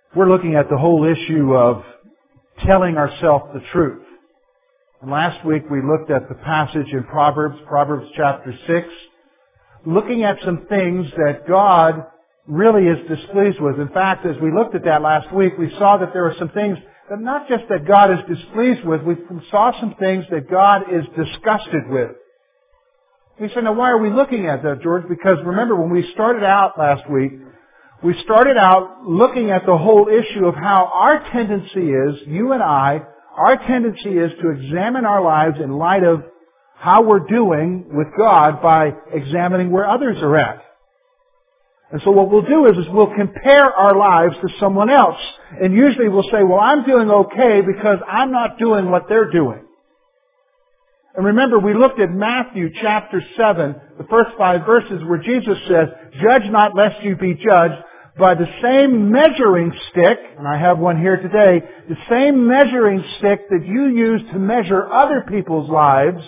We're looking at the whole issue of telling ourselves the truth. And last week we looked at the passage in Proverbs chapter 6, looking at some things that God really is displeased with. In fact, as we looked at that last week, we saw that there are some things that not just that God is displeased with, we saw some things that God is disgusted with. We said, now why are we looking at that, George? Because remember, when we started out last week, we started out looking at the whole issue of how our tendency is, you and I, our tendency is to examine our lives in light of how we're doing with God by examining where others are at. And so what we'll do is we'll compare our lives to someone else. And usually we'll say, well, I'm doing okay because I'm not doing what they're doing. And remember, we looked at Matthew chapter 7, the first 5 verses where Jesus says, judge not lest you be judged. By the same measuring stick, and I have one here today, the same measuring stick that you use to measure other people's lives,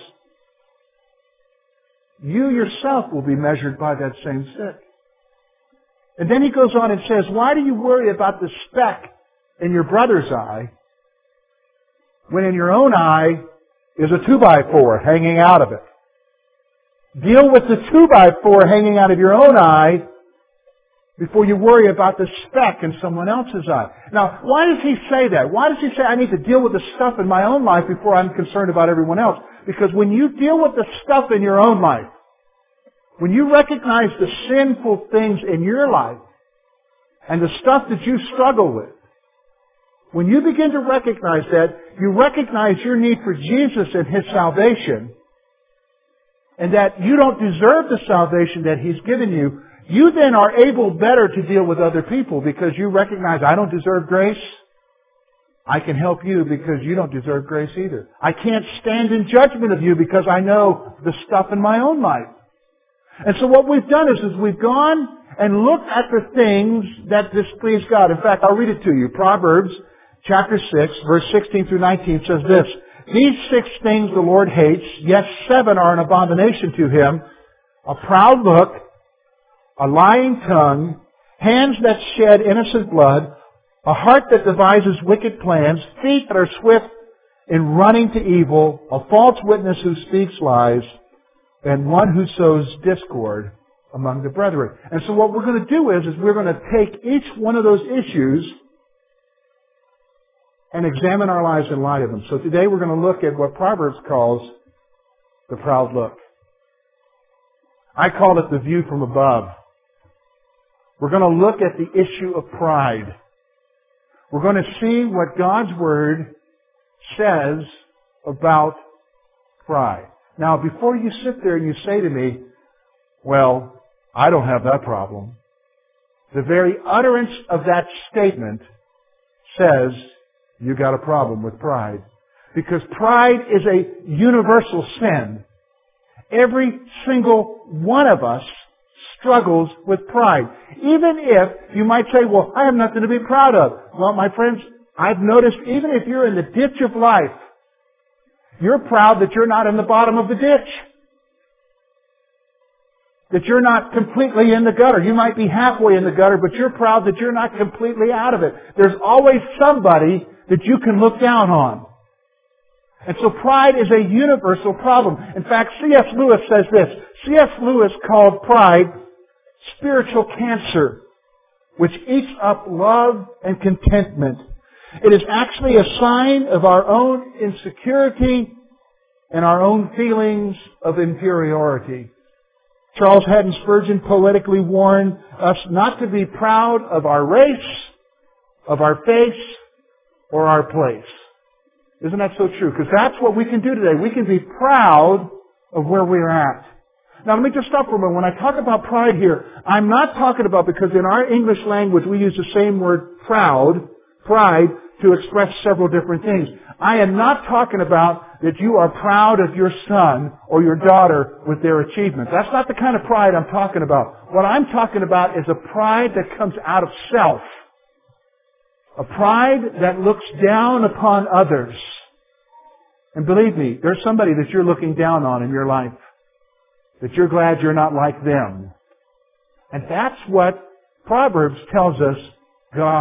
you yourself will be measured by that same stick. And then he goes on and says, why do you worry about the speck in your brother's eye when in your own eye is a 2x4 hanging out of it? Deal with the 2x4 hanging out of your own eye before you worry about the speck in someone else's eye. Now, why does he say that? Why does he say I need to deal with the stuff in my own life before I'm concerned about everyone else? Because when you deal with the stuff in your own life, when you recognize the sinful things in your life and the stuff that you struggle with, when you begin to recognize that, you recognize your need for Jesus and His salvation, and that you don't deserve the salvation that He's given you, you then are able better to deal with other people because you recognize, I don't deserve grace. I can help you because you don't deserve grace either. I can't stand in judgment of you because I know the stuff in my own life. And so what we've done is we've gone and looked at the things that displease God. In fact, I'll read it to you. Proverbs chapter 6, verse 16 through 19 says this, these 6 things the Lord hates, yes, 7 are an abomination to Him, a proud look, a lying tongue, hands that shed innocent blood, a heart that devises wicked plans, feet that are swift in running to evil, a false witness who speaks lies, and one who sows discord among the brethren. And so what we're going to do is we're going to take each one of those issues and examine our lives in light of them. So today we're going to look at what Proverbs calls the proud look. I call it the view from above. We're going to look at the issue of pride. We're going to see what God's Word says about pride. Now, before you sit there and you say to me, well, I don't have that problem, the very utterance of that statement says you got a problem with pride. Because pride is a universal sin. Every single one of us struggles with pride. Even if you might say, well, I have nothing to be proud of. Well, my friends, I've noticed even if you're in the ditch of life, you're proud that you're not in the bottom of the ditch. That you're not completely in the gutter. You might be halfway in the gutter, but you're proud that you're not completely out of it. There's always somebody that you can look down on. And so pride is a universal problem. In fact, C.S. Lewis says this. C.S. Lewis called pride spiritual cancer, which eats up love and contentment. It is actually a sign of our own insecurity and our own feelings of inferiority. Charles Haddon Spurgeon poetically warned us not to be proud of our race, of our face, or our place. Isn't that so true? Because that's what we can do today. We can be proud of where we're at. Now let me just stop for a moment. When I talk about pride here, I'm not talking about, because in our English language we use the same word pride, to express several different things. I am not talking about that you are proud of your son or your daughter with their achievements. That's not the kind of pride I'm talking about. What I'm talking about is a pride that comes out of self. A pride that looks down upon others. And believe me, there's somebody that you're looking down on in your life. That you're glad you're not like them. And that's what Proverbs tells us God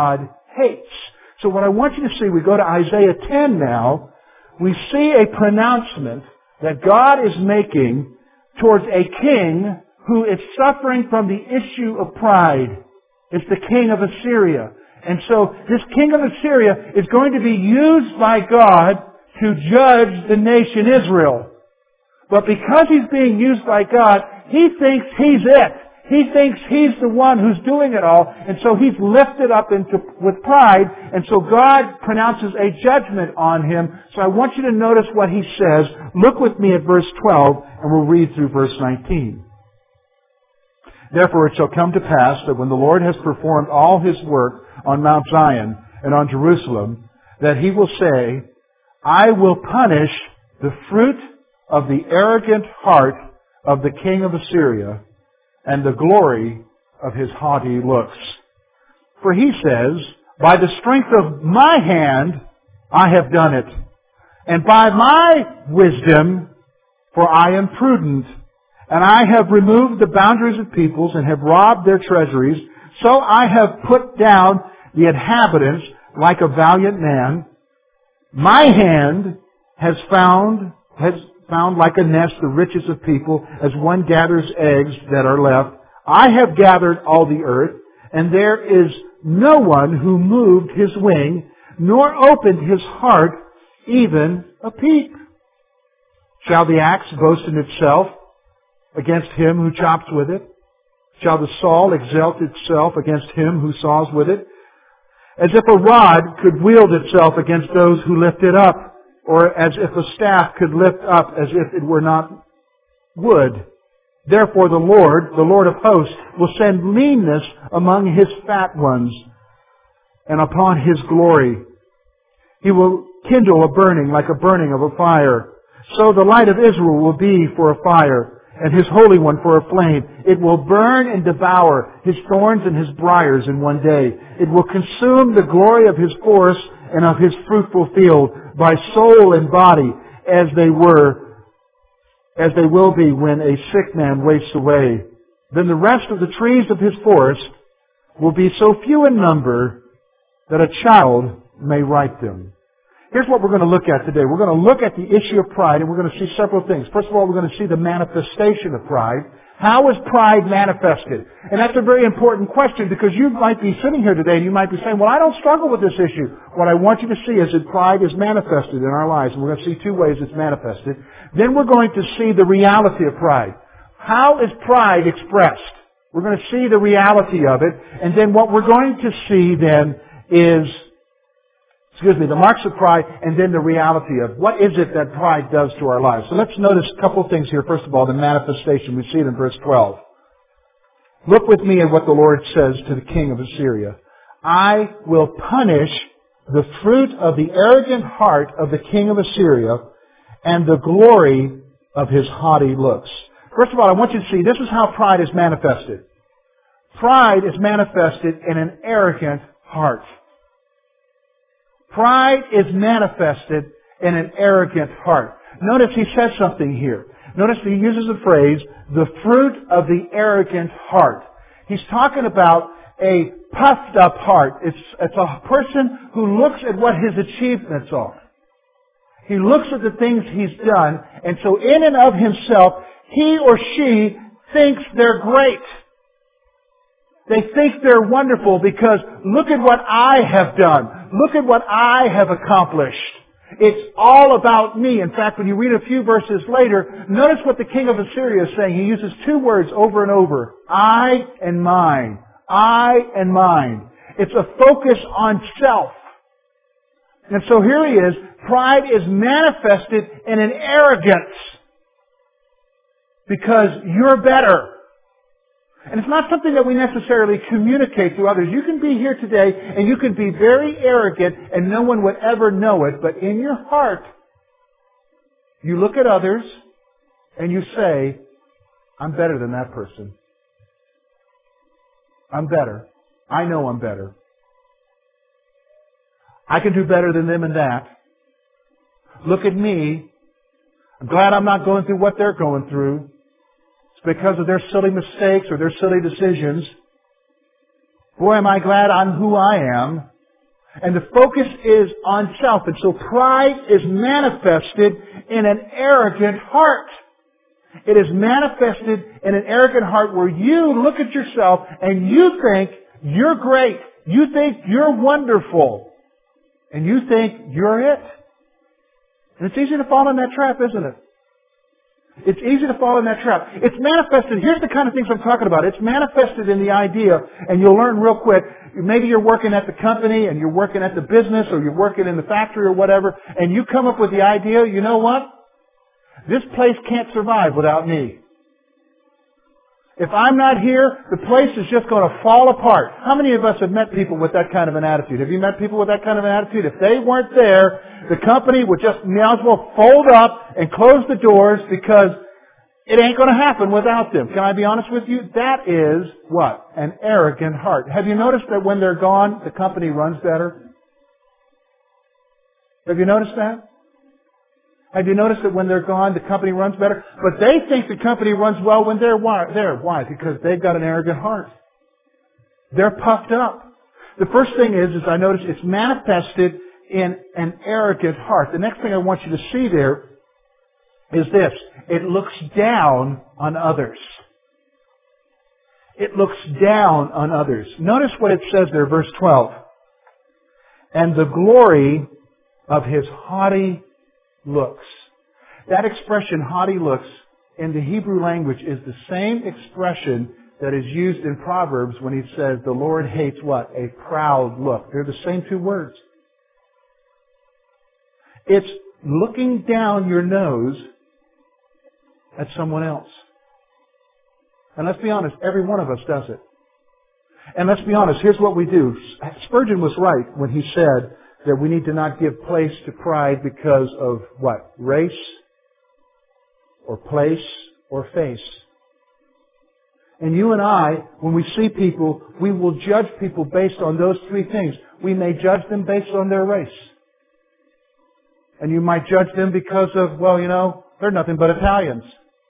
hates. So what I want you to see, we go to Isaiah 10 now, we see a pronouncement that God is making towards a king who is suffering from the issue of pride. It's the king of Assyria. And so this king of Assyria is going to be used by God to judge the nation Israel. But because he's being used by God, he thinks he's it. He thinks he's the one who's doing it all. And so he's lifted up with pride. And so God pronounces a judgment on him. So I want you to notice what he says. Look with me at verse 12 and we'll read through verse 19. Therefore it shall come to pass that when the Lord has performed all His work on Mount Zion and on Jerusalem, that He will say, I will punish the fruit of the arrogant heart of the king of Assyria and the glory of his haughty looks. For he says, by the strength of my hand I have done it, and by my wisdom, for I am prudent, and I have removed the boundaries of peoples and have robbed their treasuries, so I have put down the inhabitants like a valiant man. My hand has found like a nest the riches of people, as one gathers eggs that are left. I have gathered all the earth, and there is no one who moved his wing, nor opened his heart even a peep. Shall the axe boast in itself against him who chops with it? Shall the saw exalt itself against him who saws with it? As if a rod could wield itself against those who lift it up, or as if a staff could lift up as if it were not wood. Therefore the Lord of hosts, will send leanness among His fat ones, and upon His glory. He will kindle a burning like a burning of a fire. So the light of Israel will be for a fire, and His Holy One for a flame. It will burn and devour His thorns and His briars in one day. It will consume the glory of His forest and of His fruitful field, by soul and body, as they will be when a sick man wastes away. Then the rest of the trees of His forest will be so few in number that a child may write them. Here's what we're going to look at today. We're going to look at the issue of pride, and we're going to see several things. First of all, we're going to see the manifestation of pride. How is pride manifested? And that's a very important question, because you might be sitting here today and you might be saying, well, I don't struggle with this issue. What I want you to see is that pride is manifested in our lives. And we're going to see two ways it's manifested. Then we're going to see the reality of pride. How is pride expressed? We're going to see the reality of it. And then what we're going to see then is the marks of pride, and then the reality of what is it that pride does to our lives. So let's notice a couple of things here. First of all, the manifestation. We see it in verse 12. Look with me at what the Lord says to the king of Assyria. I will punish the fruit of the arrogant heart of the king of Assyria and the glory of his haughty looks. First of all, I want you to see, this is how pride is manifested. Pride is manifested in an arrogant heart. Pride is manifested in an arrogant heart. Notice he says something here. Notice he uses the phrase, the fruit of the arrogant heart. He's talking about a puffed up heart. It's a person who looks at what his achievements are. He looks at the things he's done, and so in and of himself, he or she thinks they're great. They think they're wonderful because look at what I have done. Look at what I have accomplished. It's all about me. In fact, when you read a few verses later, notice what the king of Assyria is saying. He uses two words over and over. I and mine. I and mine. It's a focus on self. And so here he is. Pride is manifested in an arrogance. Because you're better. And it's not something that we necessarily communicate to others. You can be here today and you can be very arrogant and no one would ever know it. But in your heart, you look at others and you say, I'm better than that person. I'm better. I know I'm better. I can do better than them in that. Look at me. I'm glad I'm not going through what they're going through. It's because of their silly mistakes or their silly decisions. Boy, am I glad I'm who I am. And the focus is on self. And so pride is manifested in an arrogant heart. It is manifested in an arrogant heart where you look at yourself and you think you're great. You think you're wonderful. And you think you're it. And it's easy to fall in that trap, isn't it? It's easy to fall in that trap. It's manifested, here's the kind of things I'm talking about. It's manifested in the idea, and you'll learn real quick, maybe you're working at the company, and you're working at the business, or you're working in the factory or whatever, and you come up with the idea, you know what? This place can't survive without me. If I'm not here, the place is just going to fall apart. How many of us have met people with that kind of an attitude? Have you met people with that kind of an attitude? If they weren't there, the company would just might as well fold up and close the doors because it ain't going to happen without them. Can I be honest with you? That is what? An arrogant heart. Have you noticed that when they're gone, the company runs better? Have you noticed that? Have you noticed that when they're gone, the company runs better? But they think the company runs well when they're there. Why? Because they've got an arrogant heart. They're puffed up. The first thing is I notice it's manifested in an arrogant heart. The next thing I want you to see there is this. It looks down on others. It looks down on others. Notice what it says there, verse 12. And the glory of his haughty looks. That expression, haughty looks, in the Hebrew language is the same expression that is used in Proverbs when he says the Lord hates what? A proud look. They're the same two words. It's looking down your nose at someone else. And let's be honest, every one of us does it. And let's be honest, here's what we do. Spurgeon was right when he said that we need to not give place to pride because of what? Race, or place, or face. And you and I, when we see people, we will judge people based on those three things. We may judge them based on their race. And you might judge them because of, well, you know, they're nothing but Italians.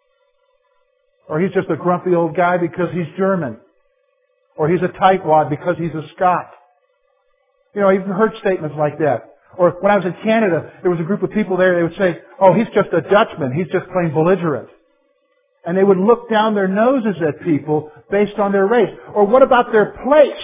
Or he's just a grumpy old guy because he's German. Or he's a tightwad because he's a Scot. You know, I've even heard statements like that. Or when I was in Canada, there was a group of people there, they would say, oh, he's just a Dutchman. He's just plain belligerent. And they would look down their noses at people based on their race. Or what about their place?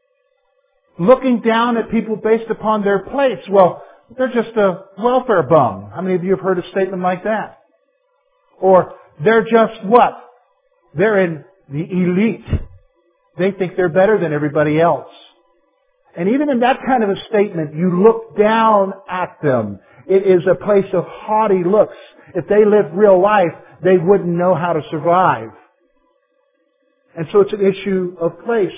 Looking down at people based upon their place. Well, they're just a welfare bum. How many of you have heard a statement like that? Or they're just what? They're in the elite. They think they're better than everybody else. And even in that kind of a statement, you look down at them. It is a place of haughty looks. If they lived real life, they wouldn't know how to survive. And so it's an issue of place.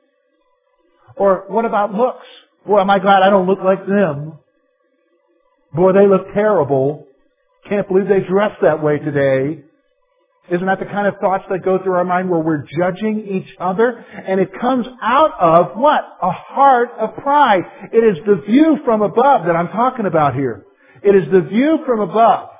Or what about looks? Boy, am I glad I don't look like them. Boy, they look terrible. Can't believe they dress that way today. Isn't that the kind of thoughts that go through our mind where we're judging each other? And it comes out of what? A heart of pride. It is the view from above that I'm talking about here. It is the view from above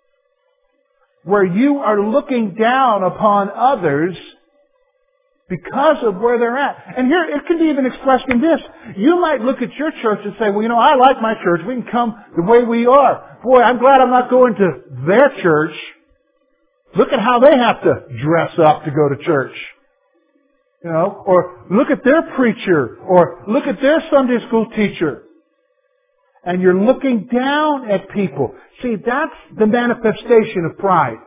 where you are looking down upon others because of where they're at. And here, it can be even expressed in this. You might look at your church and say, well, you know, I like my church. We can come the way we are. Boy, I'm glad I'm not going to their church. Look at how they have to dress up to go to church. You know, or look at their preacher, or look at their Sunday school teacher. And you're looking down at people. See, that's the manifestation of pride.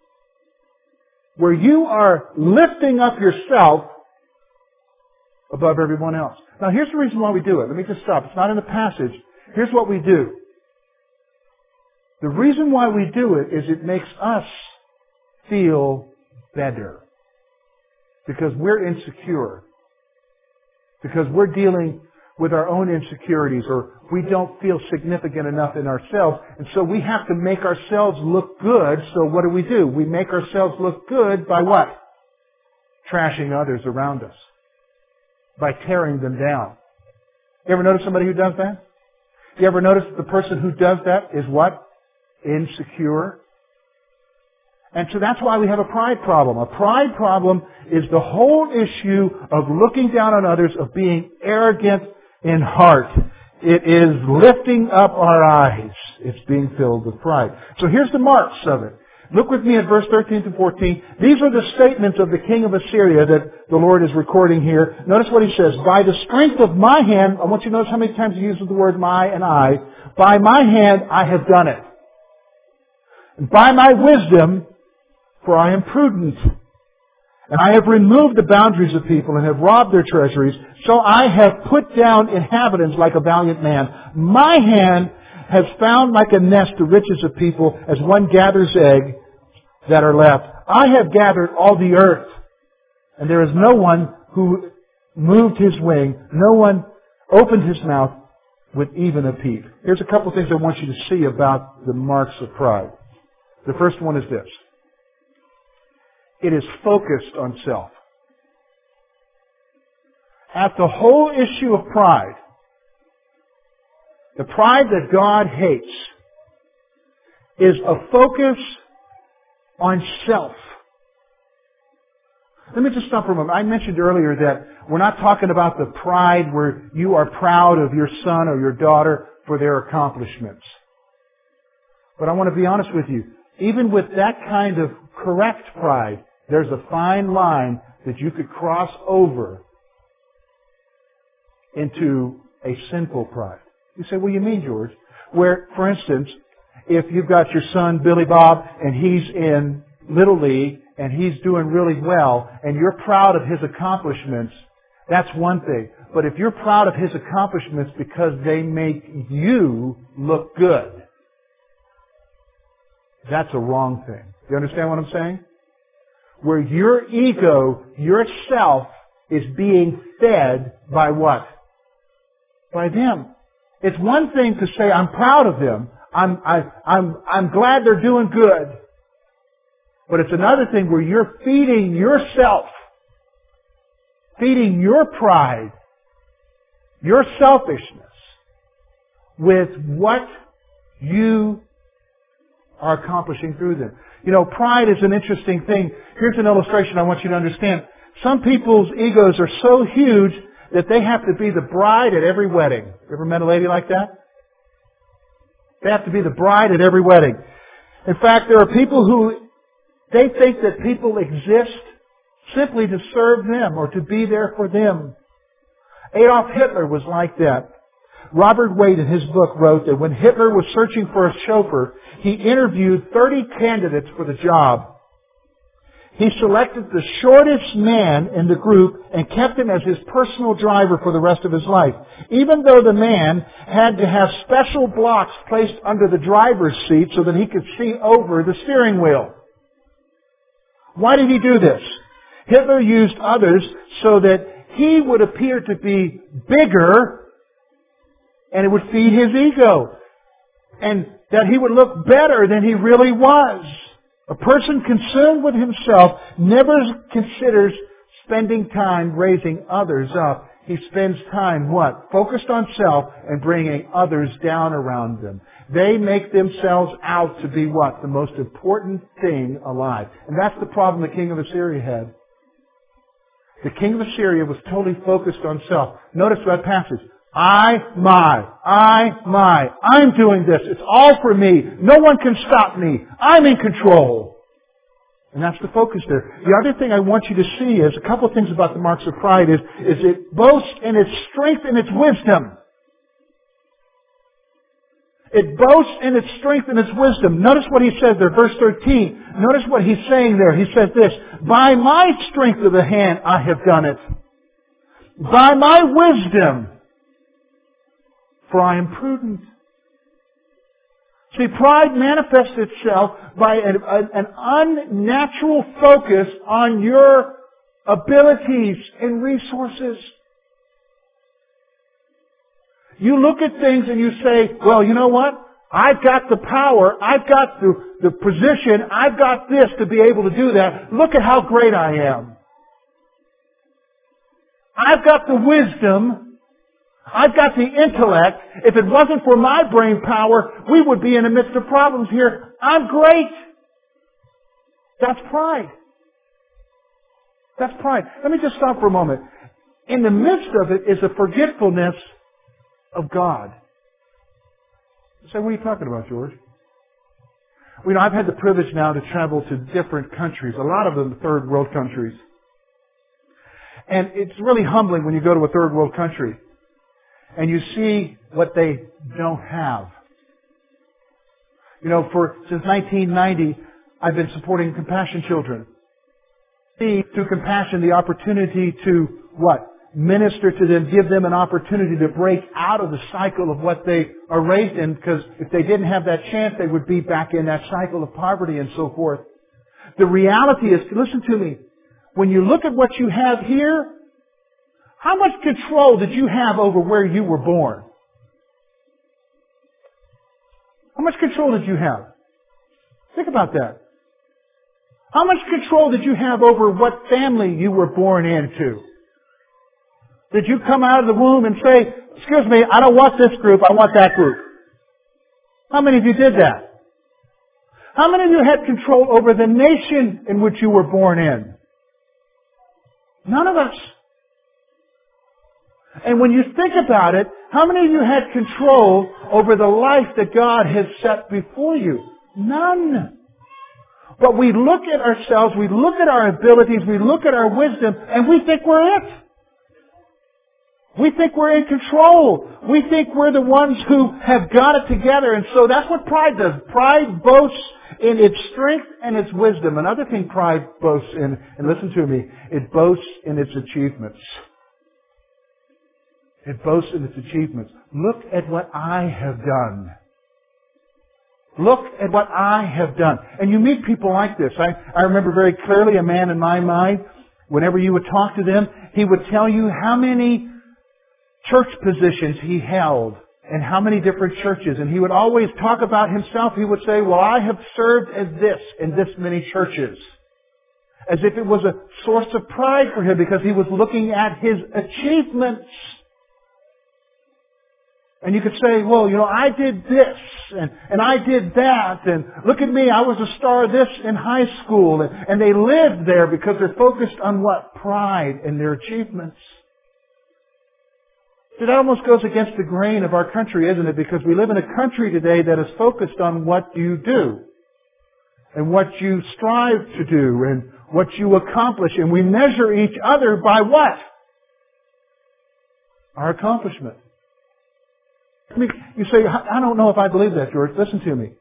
Where you are lifting up yourself above everyone else. Now here's the reason why we do it. Let me just stop. It's not in the passage. Here's what we do. The reason why we do it is it makes us feel better. Because we're insecure. Because we're dealing with our own insecurities, or we don't feel significant enough in ourselves. And so we have to make ourselves look good. So what do? We make ourselves look good by what? Trashing others around us. By tearing them down. You ever notice somebody who does that? You ever notice the person who does that is what? Insecure. And so that's why we have a pride problem. A pride problem is the whole issue of looking down on others, of being arrogant in heart. It is lifting up our eyes. It's being filled with pride. So here's the marks of it. Look with me at verse 13 to 14. These are the statements of the king of Assyria that the Lord is recording here. Notice what he says. By the strength of my hand, I want you to notice how many times he uses the word my and I. By my hand I have done it. And by my wisdom, for I am prudent. And I have removed the boundaries of people and have robbed their treasuries. So I have put down inhabitants like a valiant man. My hand has found like a nest the riches of people as one gathers eggs that are left. I have gathered all the earth, and there is no one who moved his wing. No one opened his mouth with even a peep. Here's a couple of things I want you to see about the marks of pride. The first one is this. It is focused on self. At the whole issue of pride, the pride that God hates is a focus on self. Let me just stop for a moment. I mentioned earlier that we're not talking about the pride where you are proud of your son or your daughter for their accomplishments. But I want to be honest with you. Even with that kind of correct pride, there's a fine line that you could cross over into a sinful pride. You say, what do you mean, George? Where, for instance, if you've got your son, Billy Bob, and he's in Little League, and he's doing really well, and you're proud of his accomplishments, that's one thing. But if you're proud of his accomplishments because they make you look good, that's a wrong thing. You understand what I'm saying? Where your ego, yourself, is being fed by what? By them. It's one thing to say, I'm proud of them. I'm glad they're doing good. But it's another thing where you're feeding yourself, feeding your pride, your selfishness with what you are accomplishing through them. You know, pride is an interesting thing. Here's an illustration I want you to understand. Some people's egos are so huge that they have to be the bride at every wedding. You ever met a lady like that? They have to be the bride at every wedding. In fact, there are people who, they think that people exist simply to serve them or to be there for them. Adolf Hitler was like that. Robert Wade in his book wrote that when Hitler was searching for a chauffeur, he interviewed 30 candidates for the job. He selected the shortest man in the group and kept him as his personal driver for the rest of his life, even though the man had to have special blocks placed under the driver's seat so that he could see over the steering wheel. Why did he do this? Hitler used others so that he would appear to be bigger and it would feed his ego, and that he would look better than he really was. A person consumed with himself never considers spending time raising others up. He spends time, what? Focused on self and bringing others down around them. They make themselves out to be what? The most important thing alive. And that's the problem the king of Assyria had. The king of Assyria was totally focused on self. Notice that passage. I'm doing this. It's all for me. No one can stop me. I'm in control. And that's the focus there. The other thing I want you to see is, a couple of things about the marks of pride is it boasts in its strength and its wisdom. It boasts in its strength and its wisdom. Notice what he says there, verse 13. Notice what he's saying there. He says this, by my strength of the hand I have done it. By my wisdom, for I am prudent. See, pride manifests itself by an unnatural focus on your abilities and resources. You look at things and you say, well, you know what? I've got the power. I've got the position. I've got this to be able to do that. Look at how great I am. I've got the wisdom. I've got the intellect. If it wasn't for my brain power, we would be in the midst of problems here. I'm great. That's pride. That's pride. Let me just stop for a moment. In the midst of it is a forgetfulness of God. You say, what are you talking about, George? Well, I've had the privilege now to travel to different countries, a lot of them third world countries. And it's really humbling when you go to a third world country and you see what they don't have. Since 1990, I've been supporting Compassion Children. See, through Compassion, the opportunity to what? Minister to them, give them an opportunity to break out of the cycle of what they are raised in, because if they didn't have that chance, they would be back in that cycle of poverty and so forth. The reality is, listen to me, when you look at what you have here, how much control did you have over where you were born? How much control did you have? Think about that. How much control did you have over what family you were born into? Did you come out of the womb and say, excuse me, I don't want this group, I want that group? How many of you did that? How many of you had control over the nation in which you were born in? None of us. And when you think about it, how many of you had control over the life that God has set before you? None. But we look at ourselves, we look at our abilities, we look at our wisdom, and we think we're it. We think we're in control. We think we're the ones who have got it together. And so that's what pride does. Pride boasts in its strength and its wisdom. Another thing pride boasts in, and listen to me, it boasts in its achievements. It boasts in its achievements. Look at what I have done. Look at what I have done. And you meet people like this. I remember very clearly a man in my mind, whenever you would talk to them, he would tell you how many church positions he held and how many different churches. And he would always talk about himself. He would say, well, I have served as this in this many churches. As if it was a source of pride for him because he was looking at his achievements. And you could say, well, I did this and I did that, and look at me, I was a star of this in high school. And they lived there because they're focused on what? Pride and their achievements. So that almost goes against the grain of our country, isn't it? Because we live in a country today that is focused on what you do and what you strive to do and what you accomplish. And we measure each other by what? Our accomplishment. You say, I don't know if I believe that, George. Listen to me.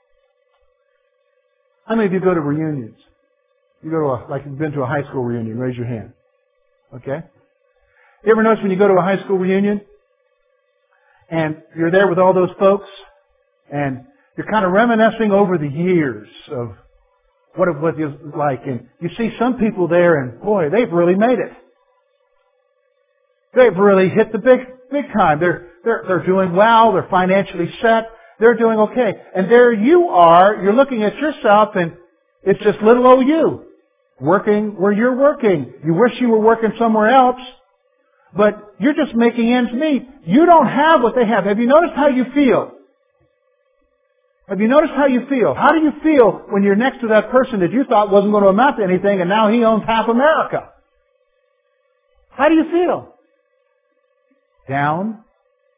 How many of you go to reunions? You go to you've been to a high school reunion. Raise your hand. Okay? You ever notice when you go to a high school reunion and you're there with all those folks and you're kind of reminiscing over the years of what it was like, and you see some people there and boy, they've really made it. They've really hit the big time. They're doing well, they're financially set, they're doing okay. And there you are, you're looking at yourself and it's just little old you. Working where you're working. You wish you were working somewhere else. But you're just making ends meet. You don't have what they have. Have you noticed how you feel? Have you noticed how you feel? How do you feel when you're next to that person that you thought wasn't going to amount to anything and now he owns half America? How do you feel? Down?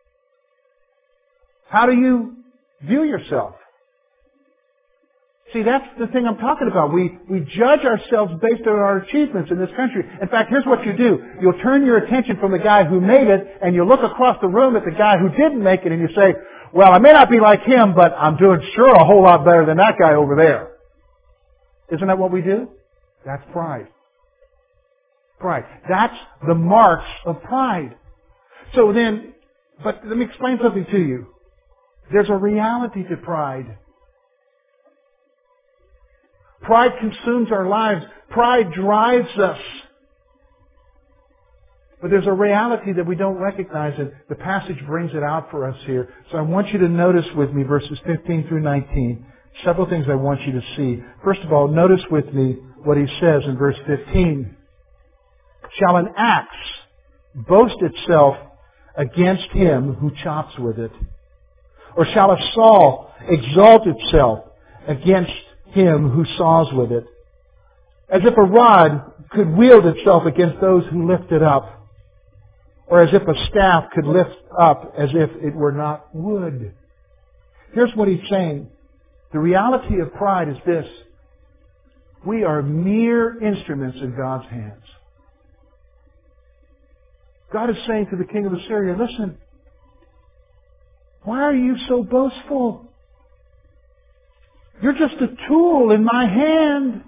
How do you view yourself? See, that's the thing I'm talking about. We judge ourselves based on our achievements in this country. In fact, here's what you do. You'll turn your attention from the guy who made it, and you look across the room at the guy who didn't make it, and you say, well, I may not be like him, but I'm doing sure a whole lot better than that guy over there. Isn't that what we do? That's pride. Pride. That's the marks of pride. So then, but let me explain something to you. There's a reality to pride. Pride consumes our lives. Pride drives us. But there's a reality that we don't recognize, and the passage brings it out for us here. So I want you to notice with me verses 15 through 19. Several things I want you to see. First of all, notice with me what he says in verse 15. Shall an axe boast itself against him who chops with it? Or shall a saw exalt itself against him who saws with it? As if a rod could wield itself against those who lift it up. or as if a staff could lift up as if it were not wood. Here's what he's saying. The reality of pride is this. We are mere instruments in God's hands. God is saying to the king of Assyria, listen, why are you so boastful? You're just a tool in my hand.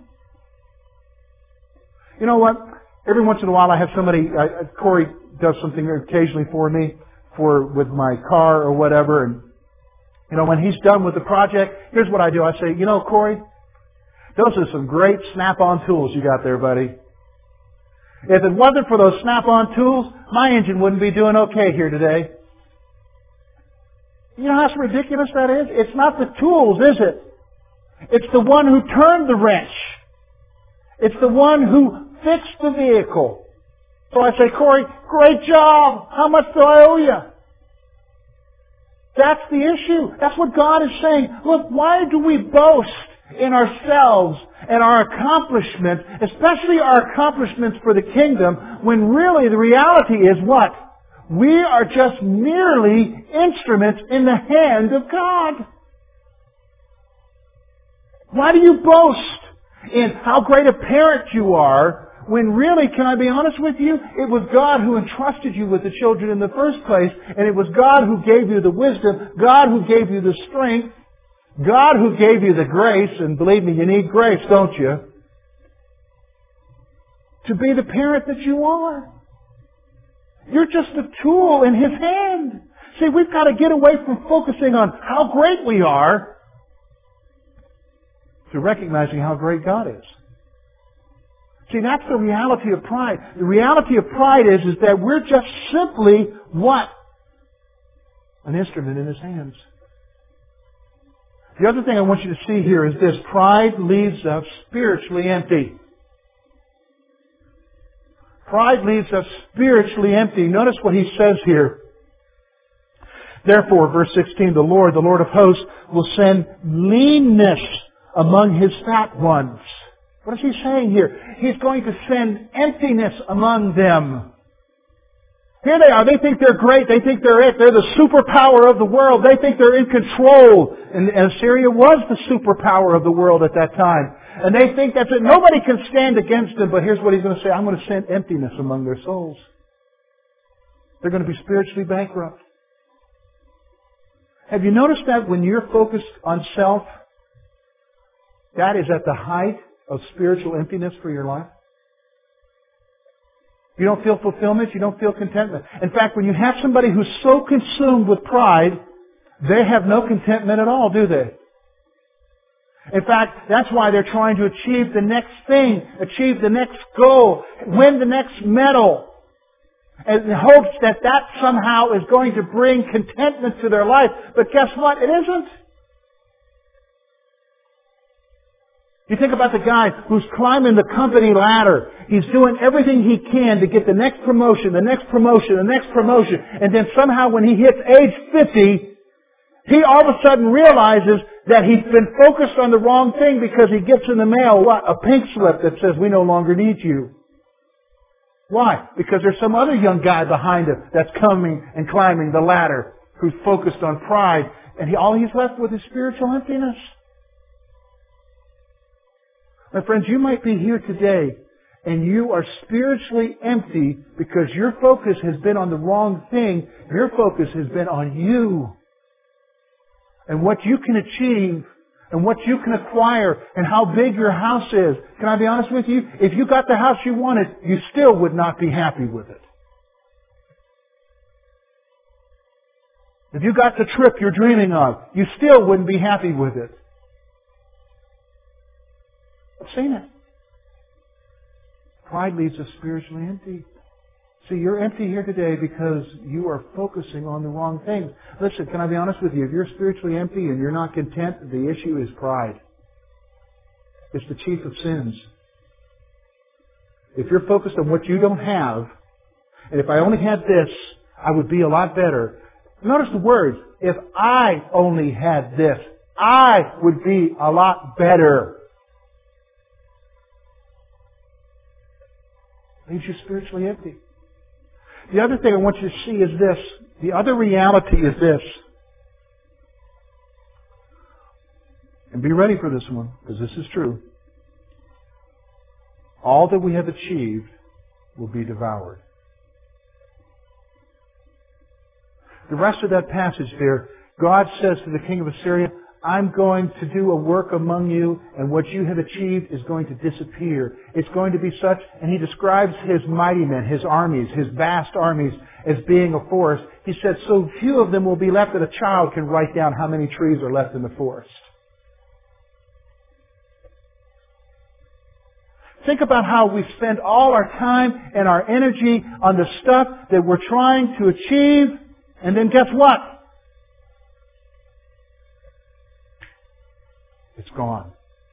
You know what? Every once in a while I have somebody, Corey does something occasionally for me, with my car or whatever, and when he's done with the project, here's what I do. I say, Corey, those are some great snap-on tools you got there, buddy. If it wasn't for those snap-on tools, my engine wouldn't be doing okay here today. You know how ridiculous that is? It's not the tools, is it? It's the one who turned the wrench. It's the one who fixed the vehicle. So I say, Corey, great job. How much do I owe you? That's the issue. That's what God is saying. Look, why do we boast in ourselves and our accomplishments, especially our accomplishments for the kingdom, when really the reality is what? We are just merely instruments in the hand of God. Why do you boast in how great a parent you are when really, can I be honest with you, it was God who entrusted you with the children in the first place, and it was God who gave you the wisdom, God who gave you the strength, God who gave you the grace, and believe me, you need grace, don't you? To be the parent that you are. You're just a tool in His hand. See, we've got to get away from focusing on how great we are to recognizing how great God is. See, that's the reality of pride. The reality of pride is that we're just simply what? An instrument in His hands. The other thing I want you to see here is this. Pride leaves us spiritually empty. Pride leaves us spiritually empty. Notice what he says here. Therefore, verse 16, the Lord of hosts, will send leanness among His fat ones. What is He saying here? He's going to send emptiness among them. Here they are. They think they're great. They think they're it. They're the superpower of the world. They think they're in control. And Assyria was the superpower of the world at that time. And they think that's it. Nobody can stand against them. But here's what He's going to say. I'm going to send emptiness among their souls. They're going to be spiritually bankrupt. Have you noticed that when you're focused on self, that is at the height of spiritual emptiness for your life? You don't feel fulfillment. You don't feel contentment. In fact, when you have somebody who's so consumed with pride, they have no contentment at all, do they? In fact, that's why they're trying to achieve the next thing, achieve the next goal, win the next medal, in hopes that that somehow is going to bring contentment to their life. But guess what? It isn't. You think about the guy who's climbing the company ladder. He's doing everything he can to get the next promotion, the next promotion, the next promotion. And then somehow when he hits age 50, he all of a sudden realizes that he's been focused on the wrong thing because he gets in the mail, what? A pink slip that says, we no longer need you. Why? Because there's some other young guy behind him that's coming and climbing the ladder who's focused on pride. And all he's left with is spiritual emptiness. My friends, you might be here today and you are spiritually empty because your focus has been on the wrong thing. Your focus has been on you and what you can achieve and what you can acquire and how big your house is. Can I be honest with you? If you got the house you wanted, you still would not be happy with it. If you got the trip you're dreaming of, you still wouldn't be happy with it. I've seen it. Pride leaves us spiritually empty. See, you're empty here today because you are focusing on the wrong things. Listen, can I be honest with you? If you're spiritually empty and you're not content, the issue is pride. It's the chief of sins. If you're focused on what you don't have, and if I only had this, I would be a lot better. Notice the words. If I only had this, I would be a lot better. Leaves you spiritually empty. The other thing I want you to see is this. The other reality is this. And be ready for this one, because this is true. All that we have achieved will be devoured. The rest of that passage there, God says to the king of Assyria, I'm going to do a work among you, and what you have achieved is going to disappear. It's going to be such, and he describes his mighty men, his armies, his vast armies, as being a forest. He said, so few of them will be left that a child can write down how many trees are left in the forest. Think about how we spend all our time and our energy on the stuff that we're trying to achieve, and then guess what? It's gone.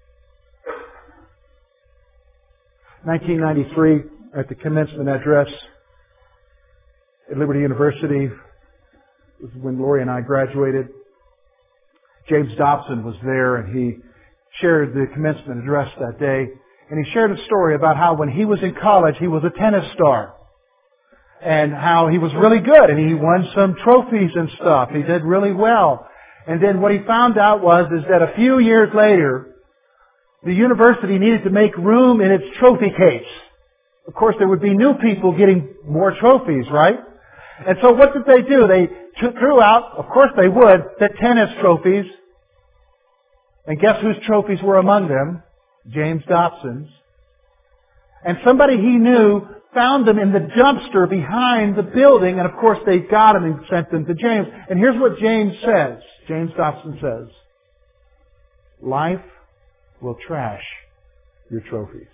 1993, at the commencement address at Liberty University, this is when Lori and I graduated. James Dobson was there, and he shared the commencement address that day. And he shared a story about how when he was in college, he was a tennis star. And how he was really good, and he won some trophies and stuff. He did really well. And then what he found out is that a few years later, the university needed to make room in its trophy case. Of course, there would be new people getting more trophies, right? And so what did they do? They threw out, of course they would, the tennis trophies. And guess whose trophies were among them? James Dobson's. And somebody he knew found them in the dumpster behind the building, and of course they got them and sent them to James. And here's what James says. James Dobson says, life will trash your trophies.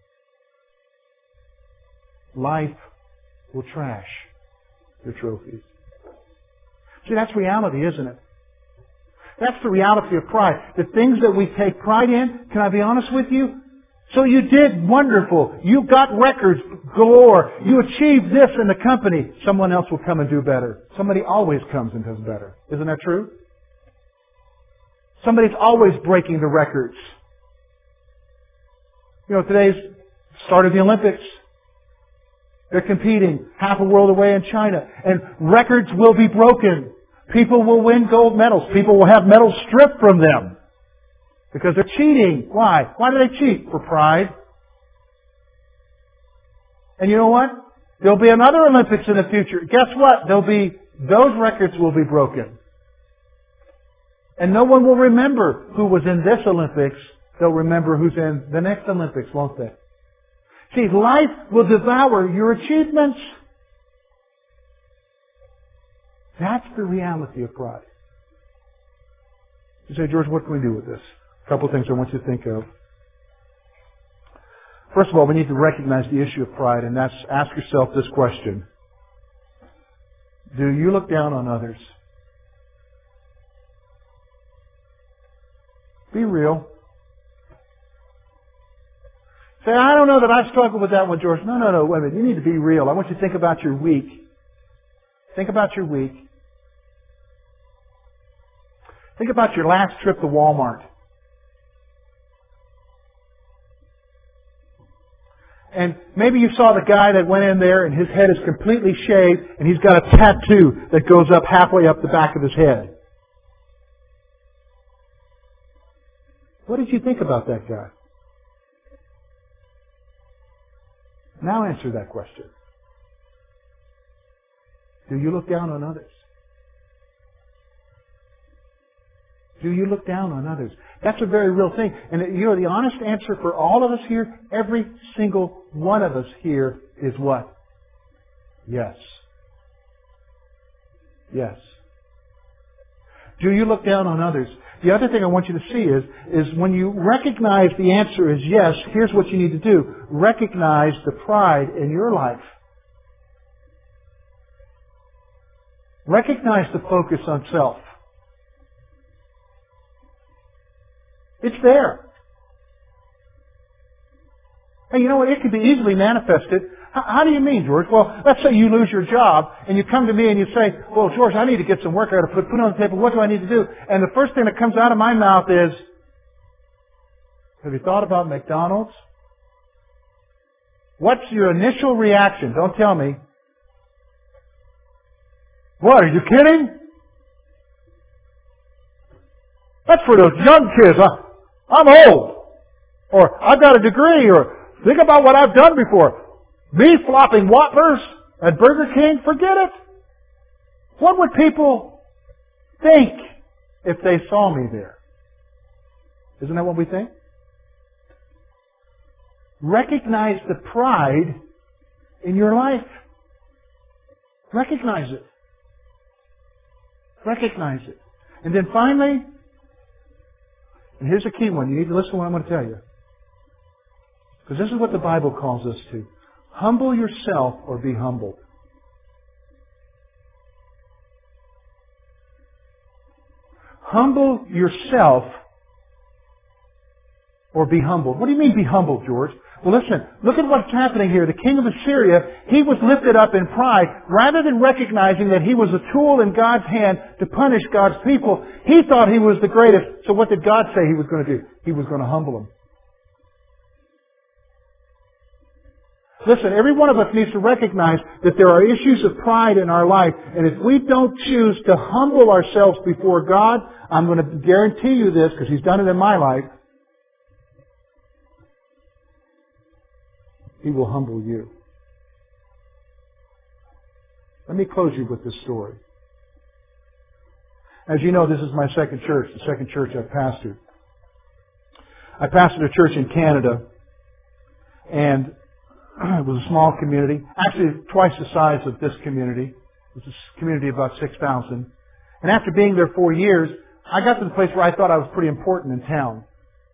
Life will trash your trophies. See, that's reality, isn't it? That's the reality of pride. The things that we take pride in, can I be honest with you? So you did wonderful. You got records galore. You achieved this in the company. Someone else will come and do better. Somebody always comes and does better. Isn't that true? Somebody's always breaking the records. You know, today's start of the Olympics. They're competing half a world away in China. And records will be broken. People will win gold medals. People will have medals stripped from them. Because they're cheating. Why? Why do they cheat? For pride. And you know what? There'll be another Olympics in the future. Guess what? Those records will be broken. And no one will remember who was in this Olympics. They'll remember who's in the next Olympics, won't they? See, life will devour your achievements. That's the reality of pride. You say, George, what can we do with this? A couple of things I want you to think of. First of all, we need to recognize the issue of pride, and that's ask yourself this question. Do you look down on others? Be real. Say, I don't know that I struggle with that one, George. No, wait a minute. You need to be real. I want you to think about your week. Think about your week. Think about your last trip to Walmart. And maybe you saw the guy that went in there and his head is completely shaved and he's got a tattoo that goes up halfway up the back of his head. What did you think about that guy? Now answer that question. Do you look down on others? Do you look down on others? That's a very real thing. And you know, the honest answer for all of us here, every single one of us here, is what? Yes. Yes. Do you look down on others? The other thing I want you to see is when you recognize the answer is yes, here's what you need to do. Recognize the pride in your life. Recognize the focus on self. It's there. And you know what? It can be easily manifested. How do you mean, George? Well, let's say you lose your job and you come to me and you say, well, George, I need to get some work. I got to put on the table. What do I need to do? And the first thing that comes out of my mouth is, have you thought about McDonald's? What's your initial reaction? Don't tell me. What, are you kidding? That's for those young kids. I'm old. Or I've got a degree. Or think about what I've done before. Me flopping Whoppers at Burger King? Forget it. What would people think if they saw me there? Isn't that what we think? Recognize the pride in your life. Recognize it. Recognize it. And then finally, and here's a key one. You need to listen to what I'm going to tell you. Because this is what the Bible calls us to. Humble yourself or be humbled. Humble yourself or be humbled. What do you mean be humbled, George? Well, listen, look at what's happening here. The king of Assyria, he was lifted up in pride. Rather than recognizing that he was a tool in God's hand to punish God's people, he thought he was the greatest. So what did God say he was going to do? He was going to humble him. Listen, every one of us needs to recognize that there are issues of pride in our life. And if we don't choose to humble ourselves before God, I'm going to guarantee you this, because He's done it in my life, He will humble you. Let me close you with this story. As you know, this is my second church, the second church I've pastored. I pastored a church in Canada, and it was a small community, actually twice the size of this community. It was a community of about 6,000. And after being there 4 years, I got to the place where I thought I was pretty important in town.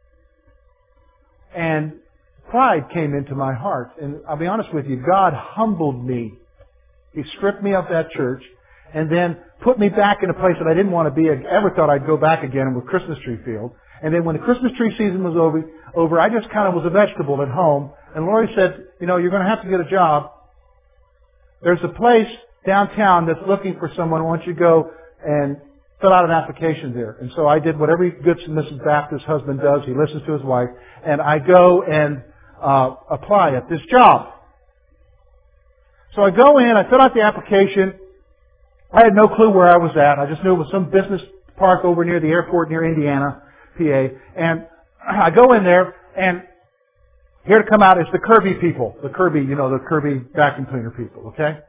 And pride came into my heart. And I'll be honest with you, God humbled me. He stripped me of that church and then put me back in a place that I didn't want to be. I ever thought I'd go back again with Christmas tree field. And then when the Christmas tree season was over, I just kind of was a vegetable at home. And Lori said, you're going to have to get a job. There's a place downtown that's looking for someone. Why don't you go and fill out an application there? And so I did what every good Mrs. Baptist husband does. He listens to his wife. And I go and apply at this job. So I go in, I fill out the application. I had no clue where I was at. I just knew it was some business park over near the airport near Indiana, PA. And I go in there, and here to come out is the Kirby people. The Kirby vacuum cleaner people, okay?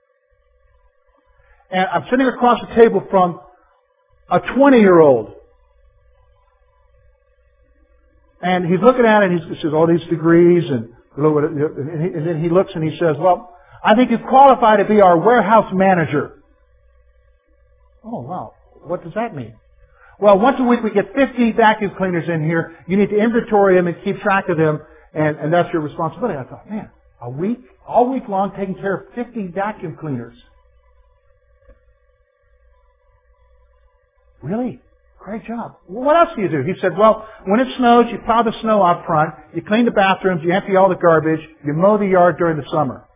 And I'm sitting across the table from a 20-year-old. And he's looking at it, and he says, all these degrees, and then he looks and he says, well, I think you qualify to be our warehouse manager. Oh, wow. What does that mean? Well, once a week we get 50 vacuum cleaners in here. You need to inventory them and keep track of them, and that's your responsibility. I thought, man, a week, all week long, taking care of 50 vacuum cleaners. Really? Great job. Well, what else do you do? He said, well, when it snows, you plow the snow out front, you clean the bathrooms, you empty all the garbage, you mow the yard during the summer.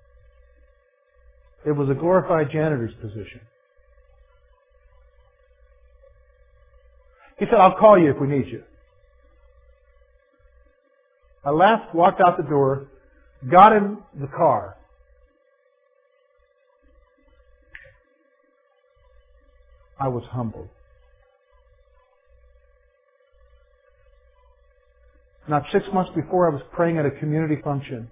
It was a glorified janitor's position. He said, I'll call you if we need you. I left, walked out the door, got in the car. I was humbled. Not 6 months before, I was praying at a community function.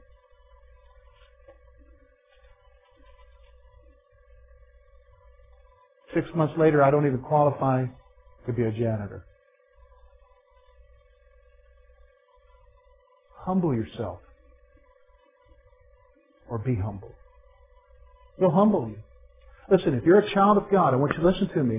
Six months later, I don't even qualify to be a janitor. Humble yourself. Or be humble. He'll humble you. Listen, if you're a child of God, I want you to listen to me.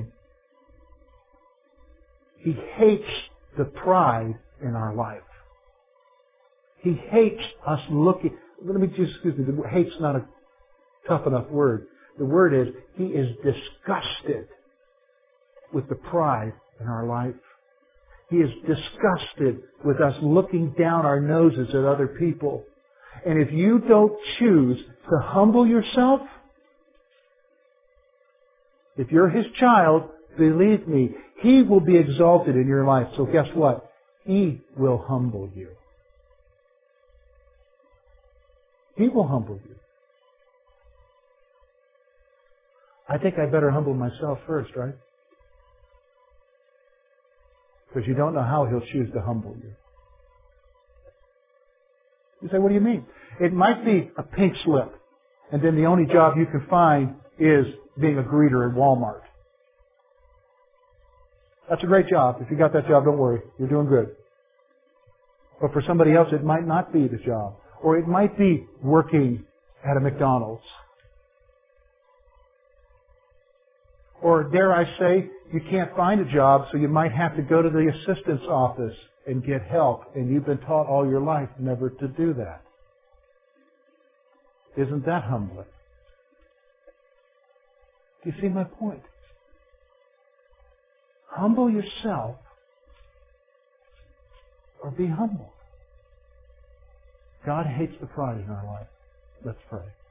He hates the pride in our life. He hates us looking. Let me just, excuse me, the hate's not a tough enough word. The word is, He is disgusted with the pride in our life. He is disgusted with us looking down our noses at other people. And if you don't choose to humble yourself, if you're His child, believe me, He will be exalted in your life. So guess what? He will humble you. He will humble you. I think I better humble myself first, right? Because you don't know how He'll choose to humble you. You say, what do you mean? It might be a pink slip, and then the only job you can find is being a greeter at Walmart. That's a great job. If you got that job, don't worry. You're doing good. But for somebody else, it might not be the job. Or it might be working at a McDonald's. Or dare I say, you can't find a job, so you might have to go to the assistant's office and get help. And you've been taught all your life never to do that. Isn't that humbling? Do you see my point? Humble yourself or be humble. God hates the pride in our life. Let's pray.